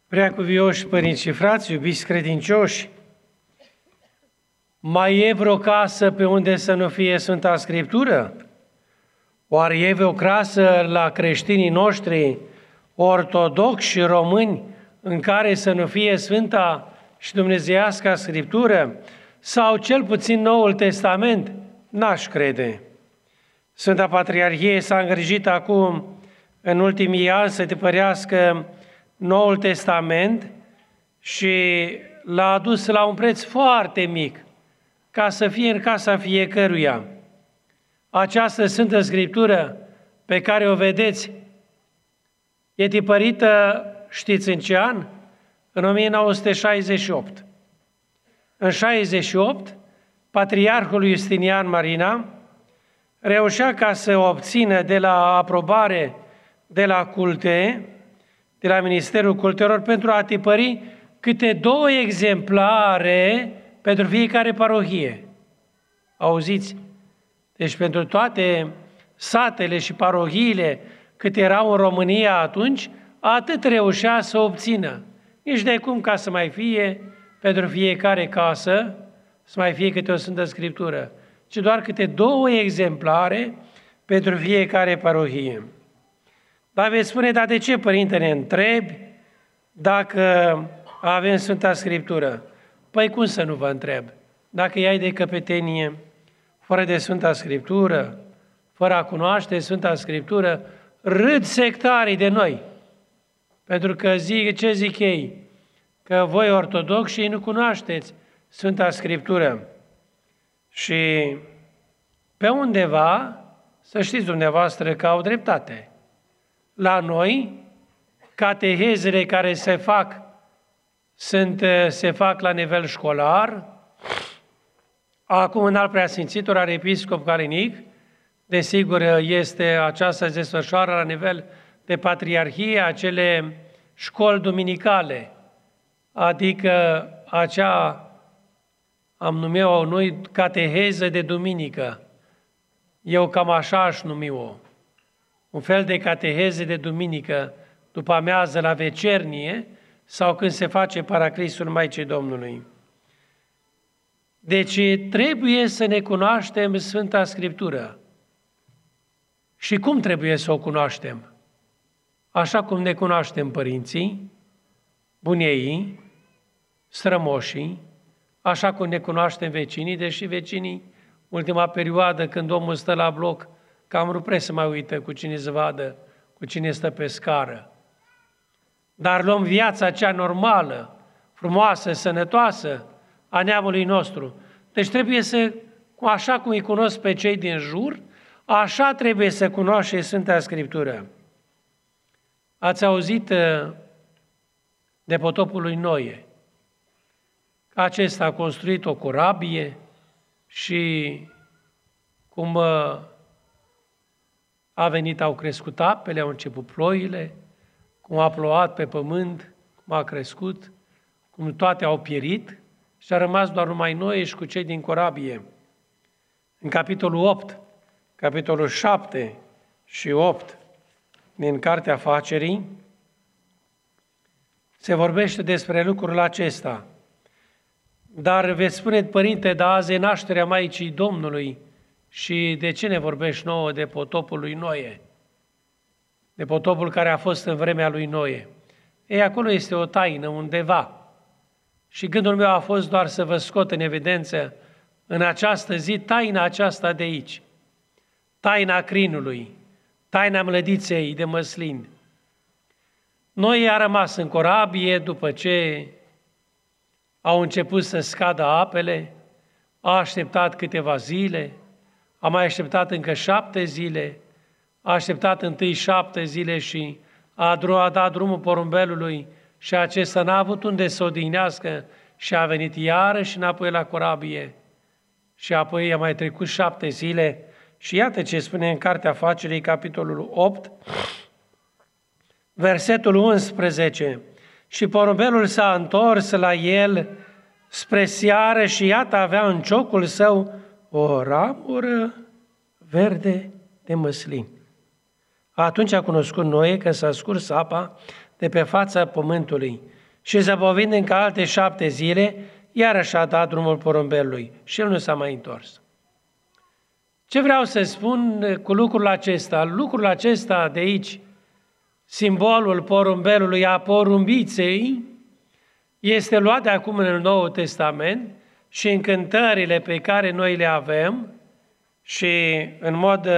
Preacuvioși părinți și frați, iubiți credincioși, mai e vreo casă pe unde să nu fie Sfânta Scriptură? Oare e vreo casă la creștinii noștri ortodoxi și români în care să nu fie Sfânta și Dumnezeiasca Scriptură? Sau cel puțin Noul Testament? N-aș crede. Sfânta Patriarhie s-a îngrijit acum, în ultimii ani, să tipărească Noul Testament și l-a adus la un preț foarte mic, ca să fie în casa fiecăruia. Această Sfântă Scriptură pe care o vedeți e tipărită, știți în ce an? În 1968. În 68, Patriarhul Justinian Marina reușea ca să obțină de la aprobare de la culte, de la Ministerul Cultelor, pentru a tipări câte 2 exemplare pentru fiecare parohie. Auziți? Deci pentru toate satele și parohiile cât erau în România atunci, atât reușea să obțină. Nici de cum ca să mai fie pentru fiecare casă, să mai fie câte o Sfântă Scriptură, ci doar câte 2 exemplare pentru fiecare parohie. Dar veți spune, dar de ce, Părinte, ne întrebi dacă avem Sfânta Scriptură? Păi cum să nu vă întreb? Dacă iai de căpetenie, fără de Sfânta Scriptură, fără a cunoaște Sfânta Scriptură, râd sectarii de noi. Pentru că ce zic ei? Că voi ortodoxi nu cunoașteți Sfânta Scriptură. Și pe undeva, să știți dumneavoastră că au dreptate. La noi, catehezele care se fac la nivel școlar. Acum, în alt preasfințitul arhiepiscop Calinic, desigur, aceasta se desfășoară la nivel de patriarhie, acele școli duminicale, adică am numit-o noi cateheză de duminică. Eu cam așa aș numi-o. Un fel de cateheze de duminică, după amiază la vecernie, sau când se face Paraclisul Maicii Domnului. Deci trebuie să ne cunoaștem Sfânta Scriptură. Și cum trebuie să o cunoaștem? Așa cum ne cunoaștem părinții, bunieii, strămoșii, așa cum ne cunoaștem vecinii, deși vecinii, ultima perioadă când omul stă la bloc, cam rupe să mai uită cu cine se vadă, cu cine stă pe scară. Dar luăm viața cea normală, frumoasă, sănătoasă a neamului nostru. Deci trebuie să, așa cum îi cunosc pe cei din jur, așa trebuie să cunoaște Sfânta Scriptură. Ați auzit de potopul lui Noe. Acesta a construit o corabie și cum a venit, au crescut apele, au început ploile, cum a plouat pe pământ, cum a crescut, cum toate au pierit și a rămas doar numai Noe și cu cei din corabie. În capitolul 8, capitolul 7 și 8 din Cartea Afacerii, se vorbește despre lucrul acesta. Dar veți spune, Părinte, dar azi e nașterea Maicii Domnului și de ce ne vorbești nouă de potopul lui Noe? De potopul care a fost în vremea lui Noe. Ei, acolo este o taină undeva. Și gândul meu a fost doar să vă scot în evidență în această zi taina aceasta de aici. Taina crinului, taina mlădiței de măslin. Noe a rămas în corabie după ce au început să scadă apele, a așteptat câteva zile, a mai așteptat încă 7 zile, a așteptat întâi 7 zile și a dat drumul porumbelului și acesta n-a avut unde să odihnească și a venit iarăși înapoi la corabie. Și apoi a mai trecut 7 zile și iată ce spune în Cartea Afacerii, capitolul 8, versetul 11. Și porumbelul s-a întors la el spre seară și iată avea în ciocul său o ramură verde de măslin. Atunci a cunoscut Noe că s-a scurs apa de pe fața pământului Și zăbovind încă alte 7 zile, iarăși a dat drumul porumbelului și el nu s-a mai întors. Ce vreau să spun cu lucrul acesta? Lucrul acesta de aici, simbolul porumbelului, a porumbiței, este luat de acum în Noul Testament și în cântările pe care noi le avem și în mod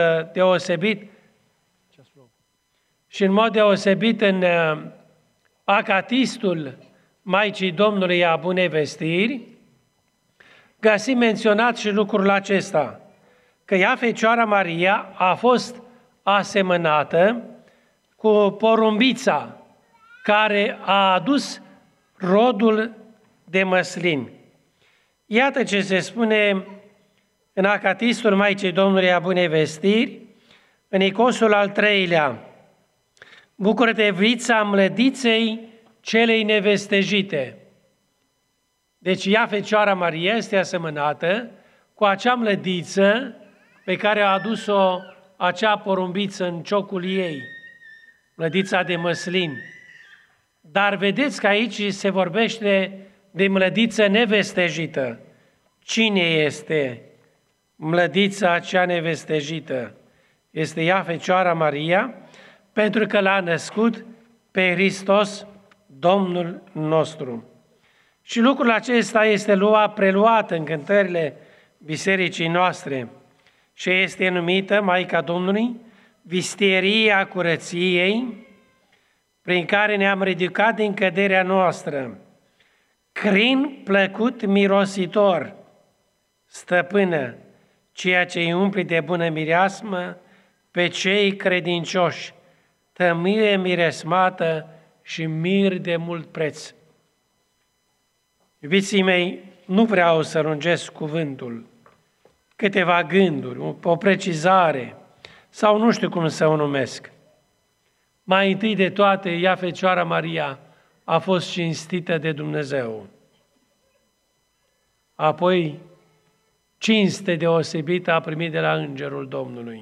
deosebit în acatistul Maicii Domnului a Bunei Vestiri, găsim menționat și lucrul acesta, că ea, Fecioara Maria, a fost asemănată cu porumbița care a adus rodul de măslin. Iată ce se spune în acatistul Maicii Domnului a Bunei Vestiri, în icosul al 3-lea. Bucură-te, vița mlădiței celei nevestejite. Deci ea, Fecioara Maria, este asemănată cu acea mlădiță pe care a adus-o acea porumbiță în ciocul ei, mlădița de măslin. Dar vedeți că aici se vorbește de mlădiță nevestejită. Cine este mlădița cea nevestejită? Este ea, Fecioara Maria, pentru că l-a născut pe Hristos, Domnul nostru. Și lucrul acesta este preluat în cântările bisericii noastre și este numită Maica Domnului, vistieria curăției, prin care ne-am ridicat din căderea noastră. Crin plăcut mirositor, stăpână, ceea ce îi umple de bună mireasmă pe cei credincioși, tămâie miresmată și mir de mult preț. Iubiții mei, nu vreau să lungesc cuvântul, câteva gânduri, o precizare, sau nu știu cum să o numesc. Mai întâi de toate, ea, Fecioara Maria, a fost cinstită de Dumnezeu. Apoi, cinste deosebită a primit de la Îngerul Domnului.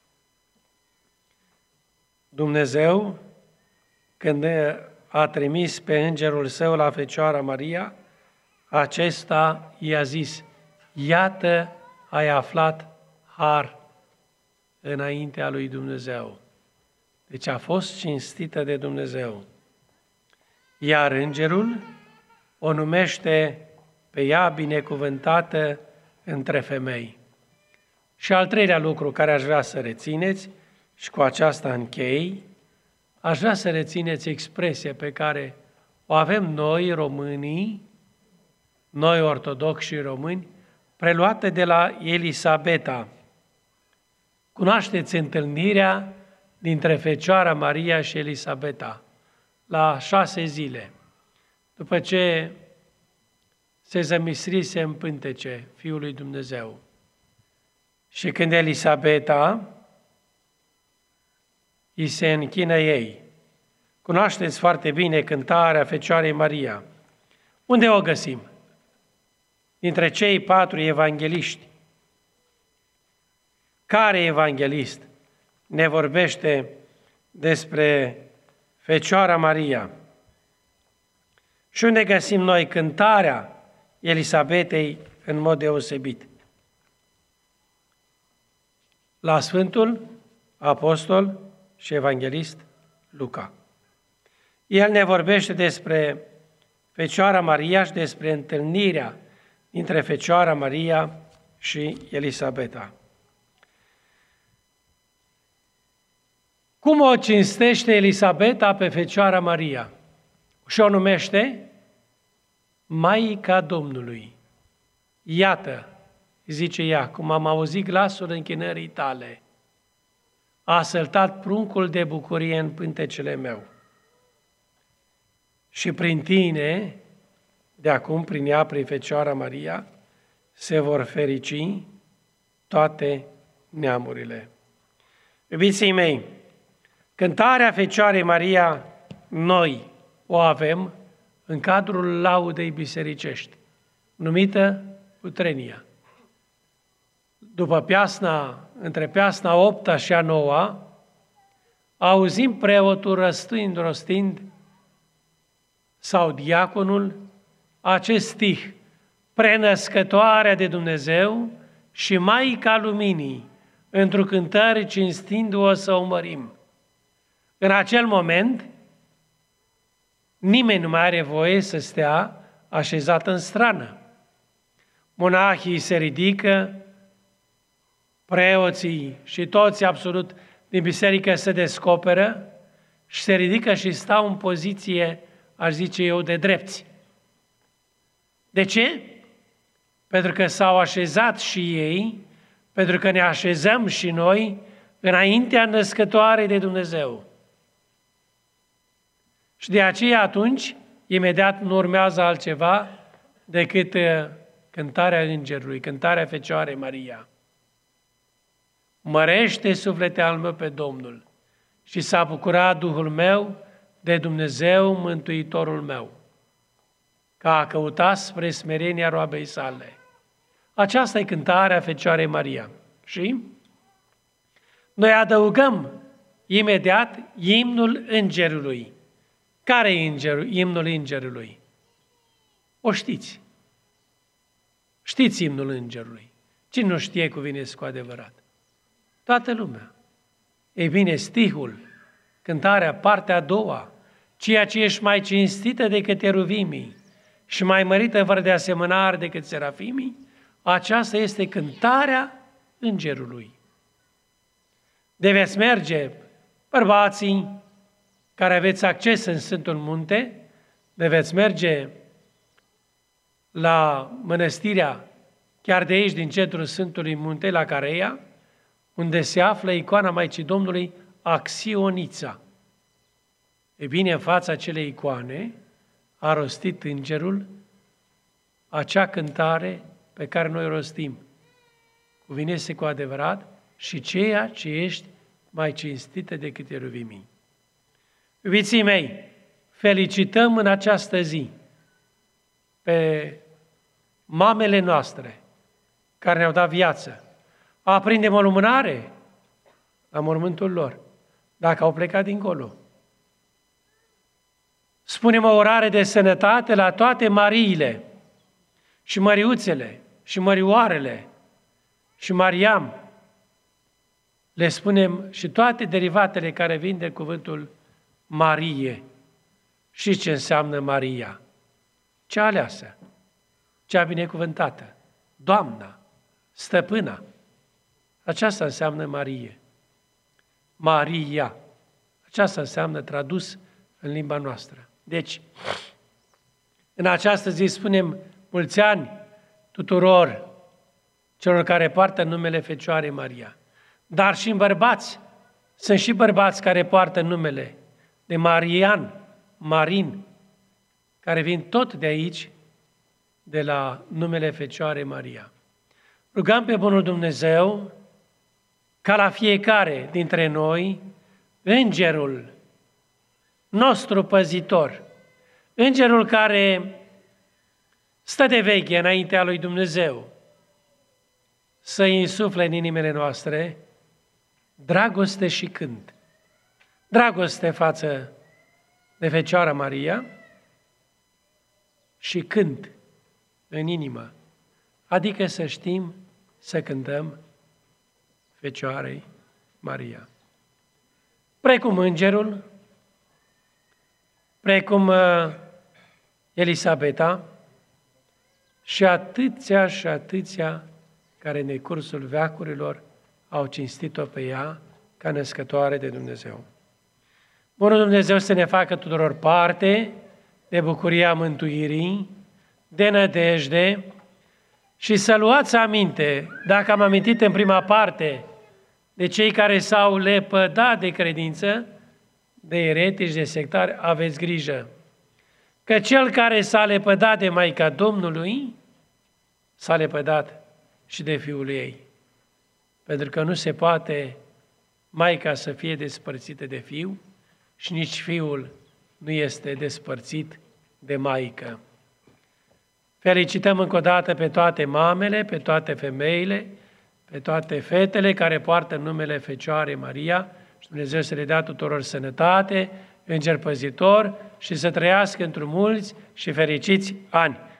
Dumnezeu, când a trimis pe Îngerul Său la Fecioara Maria, acesta i-a zis, iată, ai aflat har înaintea lui Dumnezeu. Deci a fost cinstită de Dumnezeu. Iar Îngerul o numește pe ea binecuvântată între femei. Și al treilea lucru care aș vrea să rețineți, și cu aceasta închei, aș vrea să rețineți expresia pe care o avem noi, românii, noi ortodoxi și români, preluată de la Elisabeta. Cunoașteți întâlnirea dintre Fecioara Maria și Elisabeta la 6 zile, după ce se zămisrise în pântece Fiul lui Dumnezeu. Și când Elisabeta îi se închină ei. Cunoașteți foarte bine cântarea Fecioarei Maria. Unde o găsim? Dintre cei 4 evangeliști. Care evanghelist ne vorbește despre Fecioara Maria? Și unde găsim noi cântarea Elisabetei în mod deosebit? La Sfântul Apostol și Evanghelist Luca. El ne vorbește despre Fecioara Maria și despre întâlnirea dintre Fecioara Maria și Elisabeta. Cum o cinstește Elisabeta pe Fecioara Maria? Și o numește Maica Domnului. Iată, zice ea, cum am auzit glasul închinării tale, a săltat pruncul de bucurie în pântecele meu. Și prin tine, de acum, prin ea, prin Fecioara Maria, se vor ferici toate neamurile. Iubiții mei, cântarea Fecioarei Maria, noi o avem în cadrul laudei bisericești, numită Utrenia. După între peasna 8-a și a 9-a, auzim preotul rostind sau diaconul acest stih, prenăscătoarea de Dumnezeu și Maica Luminii, într-o cântare cinstindu-o să o mărim. În acel moment, nimeni nu mai are voie să stea așezat în strană. Monahii se ridică, preoții și toți absolut din biserică se descoperă și se ridică și stau în poziție, aș zice eu, de drepți. De ce? Pentru că s-au așezat și ei, pentru că ne așezăm și noi înaintea născătoarei de Dumnezeu. Și de aceea atunci, imediat nu urmează altceva decât cântarea Îngerului, cântarea Fecioarei Maria. Mărește, suflete al meu, pe Domnul și s-a bucurat Duhul meu de Dumnezeu, Mântuitorul meu, că a căutat spre smerenia roabei sale. Aceasta e cântarea Fecioarei Maria. Și noi adăugăm imediat imnul Îngerului. Care e imnul Îngerului? O știți. Știți imnul Îngerului. Cine nu știe cuvinte cu adevărat? Toată lumea. Ei bine, stihul, cântarea, partea a doua, ceea ce ești mai cinstită decât cheruvimii și mai mărită fără de asemănare decât serafimii, aceasta este cântarea Îngerului. De veți merge, bărbații care aveți acces în Sfântul Munte, de veți merge la mănăstirea, chiar de aici, din centrul Sfântului Munte, la Careia, unde se află icoana Maicii Domnului Axionița. E bine, în fața acelei icoane a rostit Îngerul acea cântare pe care noi o rostim. Cuvine-se cu adevărat și ceea ce ești mai cinstită decât cheruvimii. Iubiții mei, felicităm în această zi pe mamele noastre care ne-au dat viață. Aprindem o lumânare la mormântul lor, dacă au plecat dincolo. Spunem o orare de sănătate la toate Mariile și Măriuțele și Mărioarele și Mariam. Le spunem și toate derivatele care vin de cuvântul Marie. Și ce înseamnă Maria? Cea aleasă, cea binecuvântată, Doamna, Stăpâna. Aceasta înseamnă Marie. Maria. Aceasta înseamnă tradus în limba noastră. Deci, în această zi spunem mulți ani tuturor celor care poartă numele Fecioarei Maria. Dar și în bărbați. Sunt și bărbați care poartă numele de Marian, Marin, care vin tot de aici, de la numele Fecioarei Maria. Rugăm pe Bunul Dumnezeu ca la fiecare dintre noi, Îngerul nostru păzitor, Îngerul care stă de veche înaintea lui Dumnezeu, să insufle în inimile noastre dragoste și cânt. Dragoste față de Fecioara Maria și cânt în inimă, adică să știm să cântăm Fecioarei Maria. Precum Îngerul, precum Elisabeta și atâția care în decursul veacurilor au cinstit-o pe ea ca născătoare de Dumnezeu. Bunul Dumnezeu să ne facă tuturor parte de bucuria mântuirii, de nădejde și să luați aminte, dacă am amintit în prima parte, de cei care s-au lepădat de credință, de eretici, de sectari, aveți grijă. Că cel care s-a lepădat de Maica Domnului, s-a lepădat și de Fiul ei. Pentru că nu se poate Maica să fie despărțită de Fiu și nici Fiul nu este despărțit de Maică. Felicităm încă o dată pe toate mamele, pe toate femeile, pe toate fetele care poartă numele Fecioarei Maria și Dumnezeu să le dea tuturor sănătate Înger Păzitor și să trăiască într-un mulți și fericiți ani.